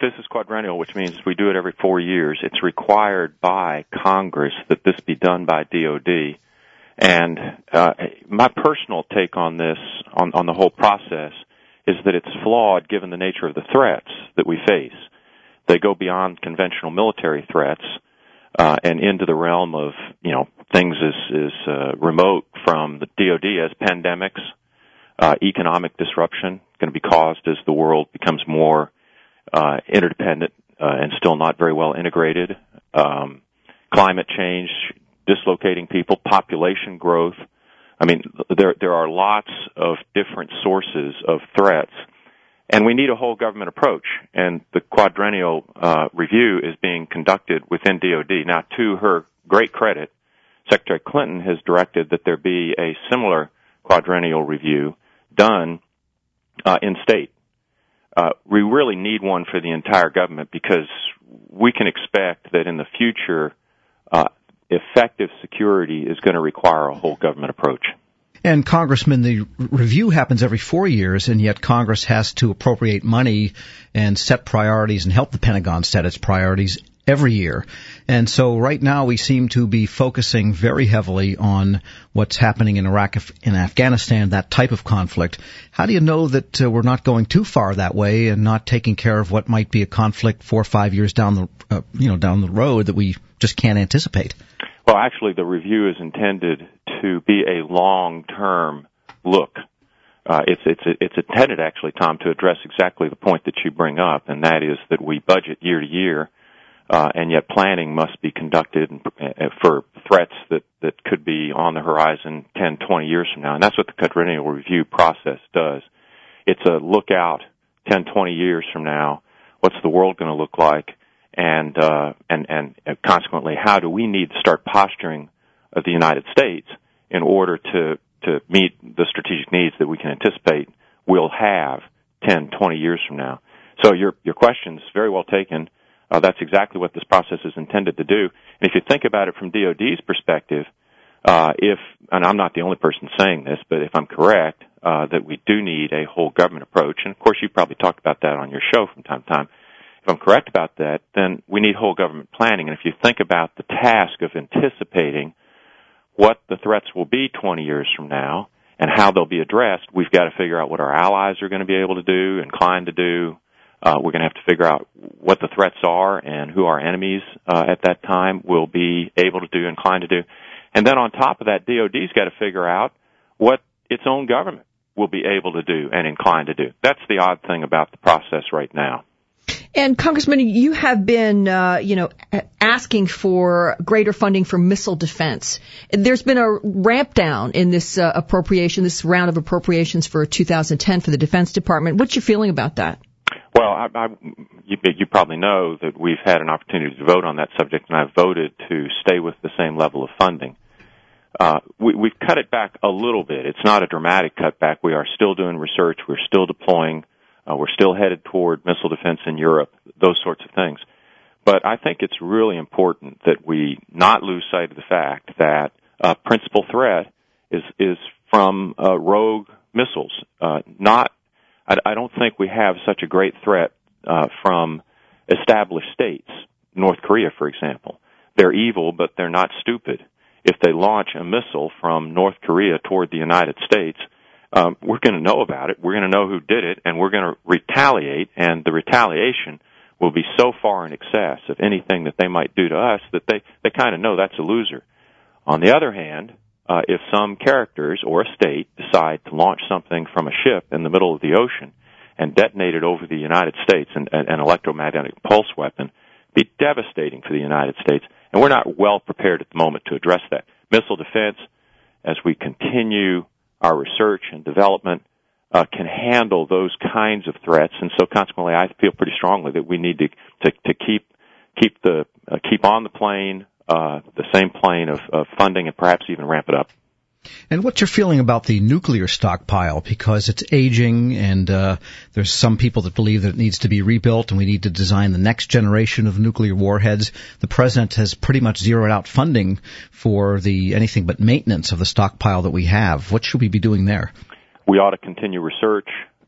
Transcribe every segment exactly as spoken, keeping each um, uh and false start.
this is quadrennial, which means we do it every four years. It's required by Congress that this be done by D O D. And uh, my personal take on this, on, on the whole process, is that it's flawed given the nature of the threats that we face. They go beyond conventional military threats uh, and into the realm of, you know, things as, as uh, remote from the D O D as pandemics, uh, economic disruption going to be caused as the world becomes more uh, interdependent uh, and still not very well integrated, um, climate change, dislocating people, population growth. I mean, there there are lots of different sources of threats, and we need a whole government approach. And the quadrennial uh, review is being conducted within D O D. Now, to her great credit, Secretary Clinton has directed that there be a similar quadrennial review done uh, in state. Uh, we really need one for the entire government because we can expect that in the future, uh, effective security is going to require a whole government approach. And, Congressman, the review happens every four years, and yet Congress has to appropriate money and set priorities and help the Pentagon set its priorities every year. And so right now we seem to be focusing very heavily on what's happening in Iraq and Afghanistan, that type of conflict. How do you know that uh, we're not going too far that way and not taking care of what might be a conflict four or five years down the, uh, you know, down the road that we just can't anticipate? Well, actually, the review is intended to be a long-term look. Uh, it's it's it's intended, actually, Tom, to address exactly the point that you bring up, and that is that we budget year to year, uh, and yet planning must be conducted for threats that, that could be on the horizon ten, twenty years from now, and that's what the quadrennial review process does. It's a look out ten, twenty years from now. What's the world going to look like? And, uh, and, and consequently, how do we need to start posturing of the United States in order to, to meet the strategic needs that we can anticipate we'll have ten, twenty years from now? So your, your question's very well taken. Uh, that's exactly what this process is intended to do. And if you think about it from D O D's perspective, uh, if, and I'm not the only person saying this, but if I'm correct, uh, that we do need a whole government approach, and of course you probably talked about that on your show from time to time. If I'm correct about that, then we need whole government planning. And if you think about the task of anticipating what the threats will be twenty years from now and how they'll be addressed, we've got to figure out what our allies are going to be able to do, inclined to do. Uh, we're going to have to figure out what the threats are and who our enemies uh, at that time will be able to do, inclined to do. And then on top of that, D O D's got to figure out what its own government will be able to do and inclined to do. That's the odd thing about the process right now. And, Congressman, you have been, uh, you know, asking for greater funding for missile defense. There's been a ramp down in this uh, appropriation, this round of appropriations for two thousand ten for the Defense Department. What's your feeling about that? Well, I, I, you, you probably know that we've had an opportunity to vote on that subject, and I've voted to stay with the same level of funding. Uh, we, we've cut it back a little bit. It's not a dramatic cutback. We are still doing research. We're still deploying. Uh, we're still headed toward missile defense in Europe, those sorts of things. But I think it's really important that we not lose sight of the fact that uh, principal threat is is from uh, rogue missiles. Uh, not, I, I don't think we have such a great threat uh, from established states. North Korea, for example, they're evil, but they're not stupid. If they launch a missile from North Korea toward the United States, Um, we're going to know about it, we're going to know who did it, and we're going to retaliate, and the retaliation will be so far in excess of anything that they might do to us that they, they kind of know that's a loser. On the other hand, uh, if some characters or a state decide to launch something from a ship in the middle of the ocean and detonate it over the United States, an, an electromagnetic pulse weapon, be devastating for the United States, and we're not well prepared at the moment to address that. Missile defense, as we continue our research and development, uh, can handle those kinds of threats, and so consequently, I feel pretty strongly that we need to to, to keep keep the uh, keep on the plane, uh, the same plane of, of funding, and perhaps even ramp it up. And what's your feeling about the nuclear stockpile? Because it's aging, and uh, there's some people that believe that it needs to be rebuilt, and we need to design the next generation of nuclear warheads. The president has pretty much zeroed out funding for the anything but maintenance of the stockpile that we have. What should we be doing there? We ought to continue research.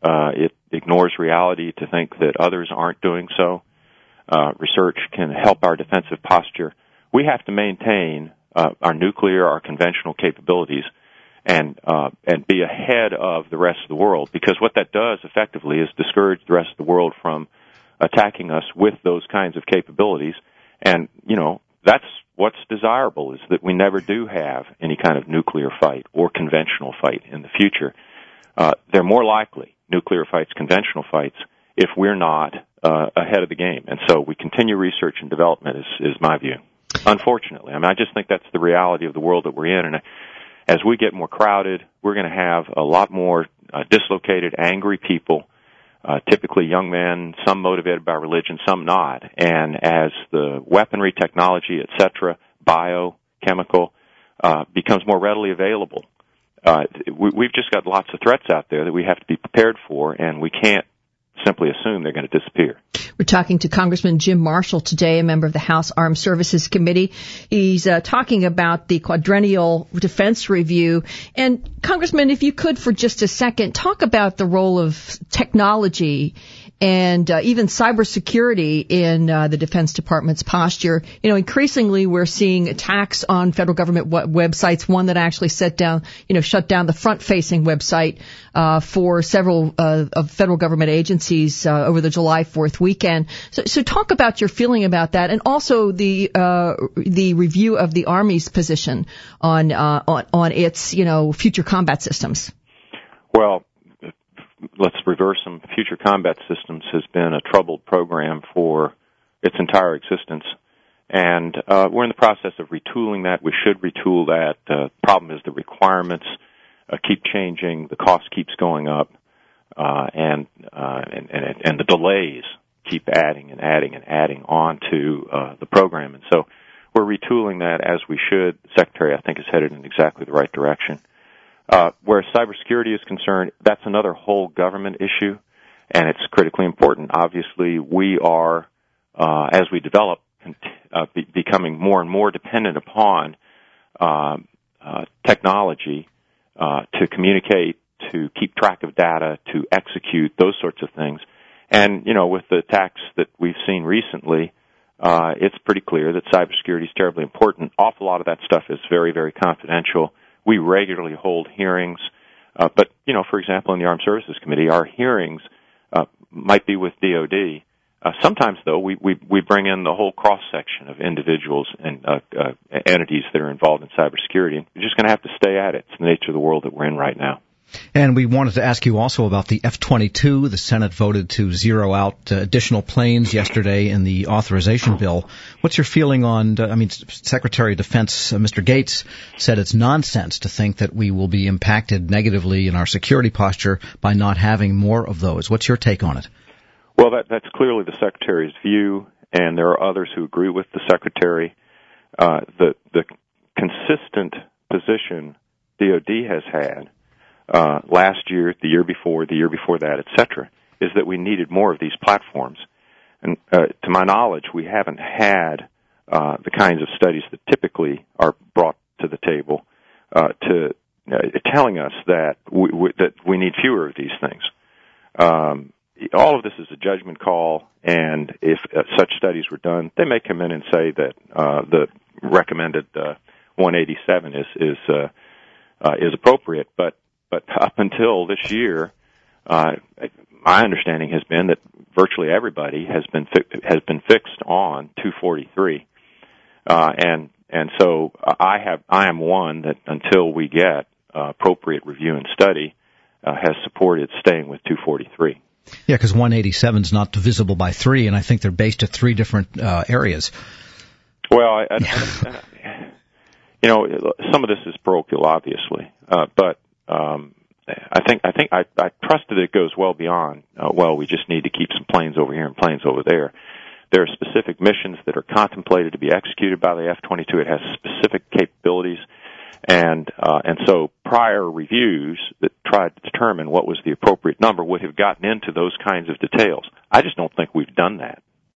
Uh, it ignores reality to think that others aren't doing so. Uh, research can help our defensive posture. We have to maintain uh, our nuclear, our conventional capabilities, and uh, and be ahead of the rest of the world, because what that does effectively is discourage the rest of the world from attacking us with those kinds of capabilities. And, you know, that's what's desirable, is that we never do have any kind of nuclear fight or conventional fight in the future. Uh, they're more likely, nuclear fights, conventional fights, if we're not uh, ahead of the game. And so we continue research and development is, is my view. Unfortunately. I mean, I just think that's the reality of the world that we're in. And as we get more crowded, we're going to have a lot more uh, dislocated, angry people, uh, typically young men, some motivated by religion, some not. And as the weaponry, technology, et cetera, biochemical, uh, becomes more readily available, uh, we, we've just got lots of threats out there that we have to be prepared for, and we can't simply assume they're going to disappear. We're talking to Congressman Jim Marshall today, a member of the House Armed Services Committee. He's uh, talking about the quadrennial defense review. And, Congressman, if you could for just a second, talk about the role of technology and uh, even cybersecurity in uh, the Defense Department's posture. You know, increasingly we're seeing attacks on federal government w- websites, one that actually set down, you know, shut down the front-facing website uh, for several uh, of federal government agencies uh, over the July fourth weekend. So, so talk about your feeling about that, and also the uh, the review of the Army's position on uh, on, on its, you know, future combat systems. Well, let's reverse them. Future Combat Systems has been a troubled program for its entire existence, and uh, we're in the process of retooling that. We should retool that. The uh, problem is the requirements uh, keep changing, the cost keeps going up, uh, and, uh, and and and the delays keep adding and adding and adding on to uh, the program. And so we're retooling that as we should. The Secretary, I think, is headed in exactly the right direction. Uh, where cybersecurity is concerned, that's another whole government issue, and it's critically important. Obviously, we are, uh, as we develop, uh, be- becoming more and more dependent upon uh, uh, technology uh, to communicate, to keep track of data, to execute, those sorts of things. And, you know, with the attacks that we've seen recently, uh, it's pretty clear that cybersecurity is terribly important. Awful lot of that stuff is very, very confidential. We regularly hold hearings, uh, but, you know, for example, in the Armed Services Committee, our hearings uh, might be with D O D. Uh, sometimes, though, we, we, we bring in the whole cross-section of individuals and uh, uh, entities that are involved in cybersecurity, and we're just going to have to stay at it. It's the nature of the world that we're in right now. And we wanted to ask you also about the F twenty-two. The Senate voted to zero out uh, additional planes yesterday in the authorization bill. What's your feeling on, uh, I mean, Secretary of Defense uh, Mister Gates said it's nonsense to think that we will be impacted negatively in our security posture by not having more of those. What's your take on it? Well, that, that's clearly the Secretary's view, and there are others who agree with the Secretary. Uh, the, the consistent position D O D has had Uh, last year, the year before, the year before that, et cetera, is that we needed more of these platforms. And uh, to my knowledge, we haven't had uh, the kinds of studies that typically are brought to the table uh, to uh, telling us that we, we, that we need fewer of these things. Um, all of this is a judgment call, and if uh, such studies were done, they may come in and say that uh, the recommended uh, one eighty-seven is is uh, uh, is appropriate, but But up until this year, uh, my understanding has been that virtually everybody has been fi- has been fixed on two forty-three, uh, and and so I have I am one that until we get uh, appropriate review and study, uh, has supported staying with two forty-three. Yeah, because one eighty-seven is not divisible by three, and I think they're based at three different uh, areas. Well, I, I, I, you know, some of this is parochial, obviously, uh, but. Um, I think I think I, I trust that it goes well beyond. Uh, well, we just need to keep some planes over here and planes over there. There are specific missions that are contemplated to be executed by the F twenty-two. It has specific capabilities, and uh, and so prior reviews that tried to determine what was the appropriate number would have gotten into those kinds of details. I just don't think we've done that.